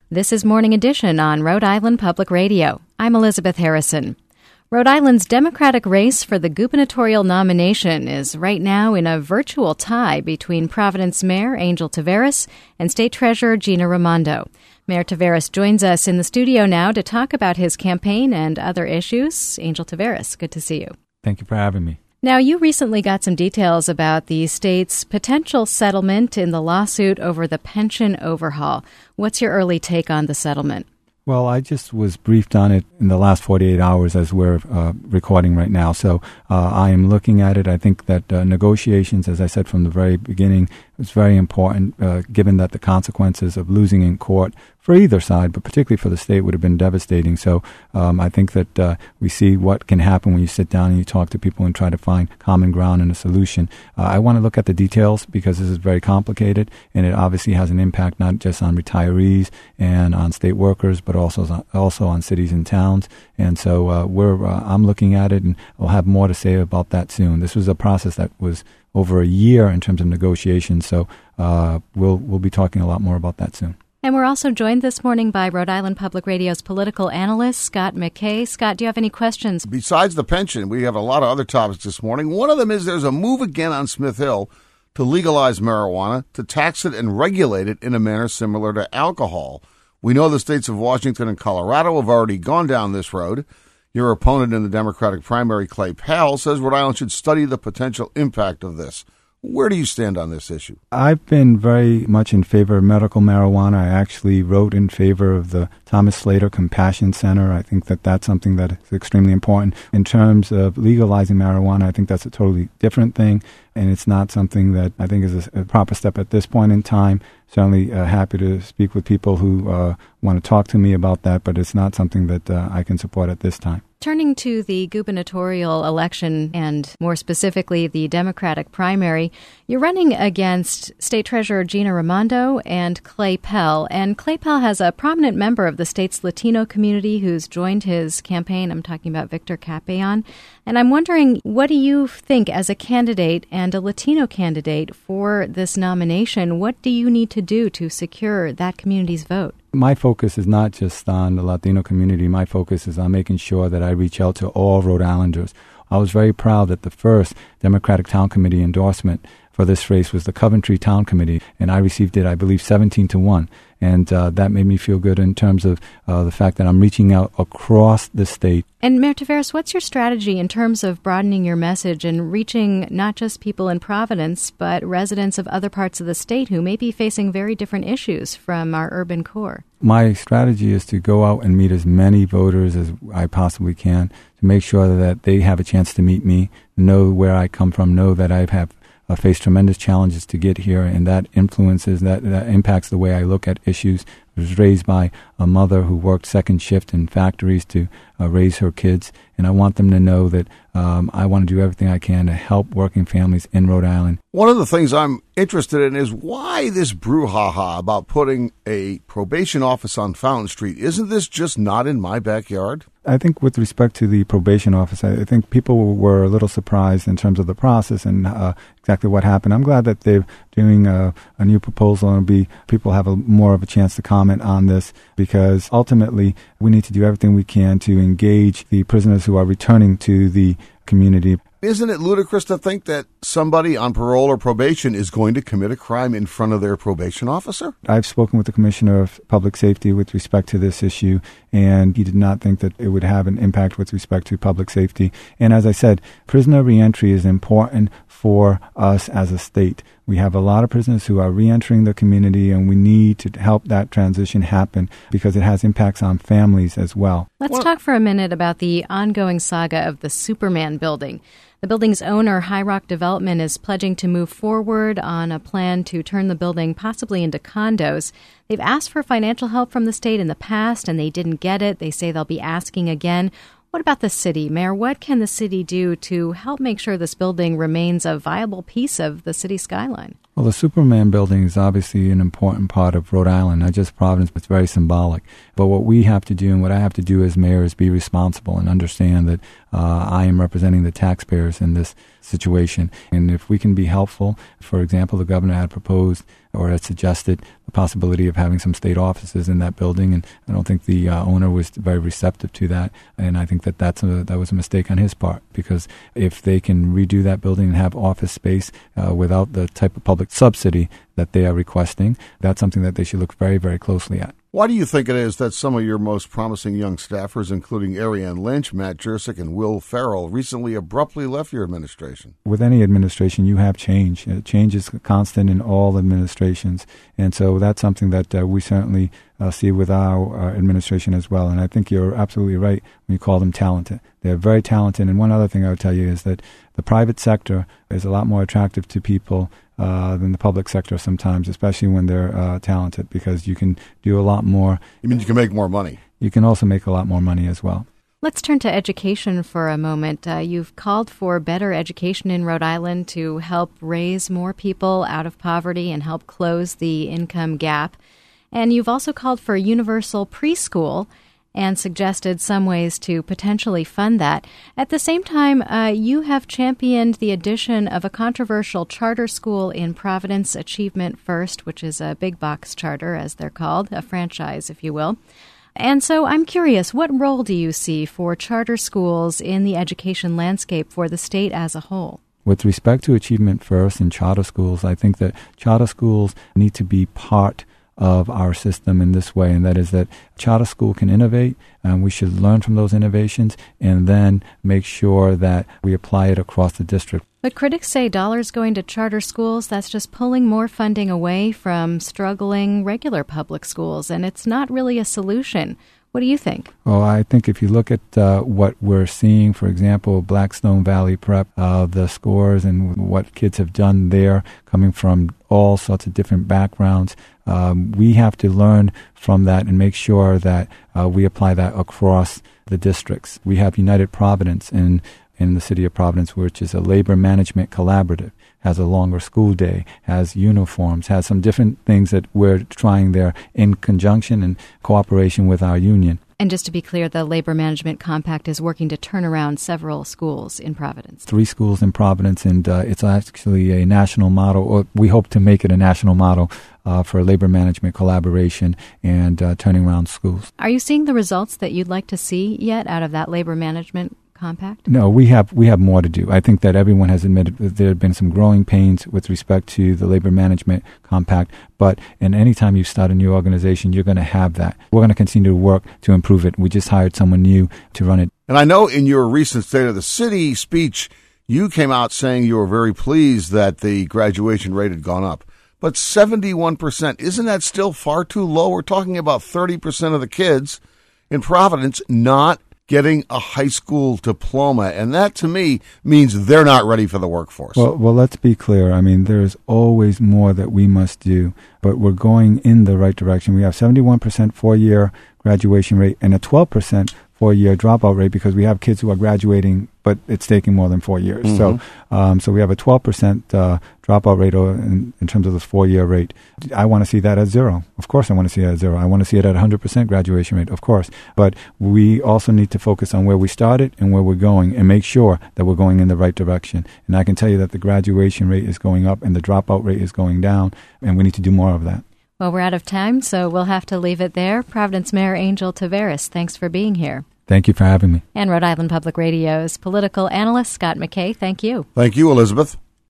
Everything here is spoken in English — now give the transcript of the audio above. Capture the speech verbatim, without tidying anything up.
This is Morning Edition on Rhode Island Public Radio. I'm Elizabeth Harrison. Rhode Island's Democratic race for the gubernatorial nomination is right now in a virtual tie between Providence Mayor Angel Taveras and State Treasurer Gina Raimondo. Mayor Taveras joins us in the studio now to talk about his campaign and other issues. Angel Taveras, good to see you. Thank you for having me. Now, you recently got some details about the state's potential settlement in the lawsuit over the pension overhaul. What's your early take on the settlement? Well, I just was briefed on it in the last forty-eight hours as we're uh, recording right now. So uh, I am looking at it. I think that uh, negotiations, as I said from the very beginning, is very important, uh, given that the consequences of losing in court for either side, but particularly for the state, would have been devastating. So um, I think that uh, we see what can happen when you sit down and you talk to people and try to find common ground and a solution. Uh, I want to look at the details because this is very complicated, and it obviously has an impact not just on retirees and on state workers, but also also on cities and towns. And so uh, we're uh, I'm looking at it, and I'll have more to say about that soon. This was a process that was over a year in terms of negotiations, so uh, we'll we'll be talking a lot more about that soon. And we're also joined this morning by Rhode Island Public Radio's political analyst, Scott McKay. Scott, do you have any questions? Besides the pension, we have a lot of other topics this morning. One of them is there's a move again on Smith Hill to legalize marijuana, to tax it and regulate it in a manner similar to alcohol. We know the states of Washington and Colorado have already gone down this road. Your opponent in the Democratic primary, Clay Powell, says Rhode Island should study the potential impact of this. Where do you stand on this issue? I've been very much in favor of medical marijuana. I actually wrote in favor of the Thomas Slater Compassion Center. I think that that's something that is extremely important. In terms of legalizing marijuana, I think that's a totally different thing, and it's not something that I think is a, a proper step at this point in time. Certainly uh, happy to speak with people who uh, want to talk to me about that, but it's not something that uh, I can support at this time. Turning to the gubernatorial election and more specifically the Democratic primary, you're running against State Treasurer Gina Raimondo and Clay Pell. And Clay Pell has a prominent member of the state's Latino community who's joined his campaign. I'm talking about Victor Capellán. And I'm wondering, what do you think as a candidate and a Latino candidate for this nomination? What do you need to do to secure that community's vote? My focus is not just on the Latino community. My focus is on making sure that I reach out to all Rhode Islanders. I was very proud that the first Democratic Town Committee endorsement for this race was the Coventry Town Committee, and I received it, I believe, seventeen to one. And uh, that made me feel good in terms of uh, the fact that I'm reaching out across the state. And Mayor Taveras, what's your strategy in terms of broadening your message and reaching not just people in Providence, but residents of other parts of the state who may be facing very different issues from our urban core? My strategy is to go out and meet as many voters as I possibly can to make sure that they have a chance to meet me, know where I come from, know that I have uh, faced tremendous challenges to get here, and that influences, that, that impacts the way I look at issues. I was raised by a mother who worked second shift in factories to uh, raise her kids, and I want them to know that um, I want to do everything I can to help working families in Rhode Island. One of the things I'm interested in is why this brouhaha about putting a probation office on Fountain Street. Isn't this just not in my backyard? I think with respect to the probation office, I think people were a little surprised in terms of the process and uh, exactly what happened. I'm glad that they're doing a, a new proposal and be people have a, more of a chance to comment on this, because ultimately we need to do everything we can to engage the prisoners who are returning to the community. Isn't it ludicrous to think that somebody on parole or probation is going to commit a crime in front of their probation officer? I've spoken with the Commissioner of Public Safety with respect to this issue, and he did not think that it would have an impact with respect to public safety. And as I said, prisoner reentry is important for us as a state. We have a lot of prisoners who are reentering the community, and we need to help that transition happen because it has impacts on families as well. Let's well, talk for a minute about the ongoing saga of the Superman building. The building's owner, High Rock Development, is pledging to move forward on a plan to turn the building possibly into condos. They've asked for financial help from the state in the past, and they didn't get it. They say they'll be asking again. What about the city, Mayor? What can the city do to help make sure this building remains a viable piece of the city skyline? Well, the Superman building is obviously an important part of Rhode Island, not just Providence, but it's very symbolic. But what we have to do and what I have to do as mayor is be responsible and understand that uh, I am representing the taxpayers in this situation. And if we can be helpful, for example, the governor had proposed or had suggested the possibility of having some state offices in that building, and I don't think the uh, owner was very receptive to that. And I think that that's a, that was a mistake on his part, because if they can redo that building and have office space uh, without the type of public subsidy that they are requesting, that's something that they should look very, very closely at. Why do you think it is that some of your most promising young staffers, including Ariane Lynch, Matt Jurczyk, and Will Farrell, recently abruptly left your administration? With any administration, you have change. Uh, change is constant in all administrations. And so that's something that uh, we certainly uh, see with our uh, administration as well. And I think you're absolutely right when you call them talented. They're very talented. And one other thing I would tell you is that the private sector is a lot more attractive to people Uh, than the public sector sometimes, especially when they're uh, talented, because you can do a lot more. You mean you can make more money? You can also make a lot more money as well. Let's turn to education for a moment. Uh, you've called for better education in Rhode Island to help raise more people out of poverty and help close the income gap. And you've also called for universal preschool and suggested some ways to potentially fund that. At the same time, uh, you have championed the addition of a controversial charter school in Providence, Achievement First, which is a big box charter, as they're called, a franchise, if you will. And so I'm curious, what role do you see for charter schools in the education landscape for the state as a whole? With respect to Achievement First and charter schools, I think that charter schools need to be part of our system in this way, and that is that charter school can innovate, and we should learn from those innovations and then make sure that we apply it across the district. But critics say dollars going to charter schools, that's just pulling more funding away from struggling regular public schools, and it's not really a solution. What do you think? Well, I think if you look at uh, what we're seeing, for example, Blackstone Valley Prep, uh, the scores and what kids have done there, coming from all sorts of different backgrounds, um, we have to learn from that and make sure that uh, we apply that across the districts. We have United Providence in in the city of Providence, which is a labor management collaborative, has a longer school day, has uniforms, has some different things that we're trying there in conjunction and cooperation with our union. And just to be clear, the Labor Management Compact is working to turn around several schools in Providence. Three schools in Providence, and uh, it's actually a national model, or we hope to make it a national model uh, for labor management collaboration and uh, turning around schools. Are you seeing the results that you'd like to see yet out of that labor management compact? No, we have we have more to do. I think that everyone has admitted that there have been some growing pains with respect to the labor management compact, but in any time you start a new organization, you're going to have that. We're going to continue to work to improve it. We just hired someone new to run it. And I know in your recent State of the City speech, you came out saying you were very pleased that the graduation rate had gone up. But seventy-one percent, isn't that still far too low? We're talking about thirty percent of the kids in Providence not getting a high school diploma, and that to me means they're not ready for the workforce. Well, well, let's be clear. I mean, there's always more that we must do, but we're going in the right direction. We have seventy-one percent four-year graduation rate and a twelve percent four-year dropout rate because we have kids who are graduating, but it's taking more than four years. Mm-hmm. So, um, so we have a twelve percent uh, dropout rate in, in terms of the four-year rate. I want to see that at zero. Of course I want to see it at zero. I want to see it at one hundred percent graduation rate, of course. But we also need to focus on where we started and where we're going and make sure that we're going in the right direction. And I can tell you that the graduation rate is going up and the dropout rate is going down, and we need to do more of that. Well, we're out of time, so we'll have to leave it there. Providence Mayor Angel Taveras, thanks for being here. Thank you for having me. And Rhode Island Public Radio's political analyst, Scott McKay, thank you. Thank you, Elizabeth.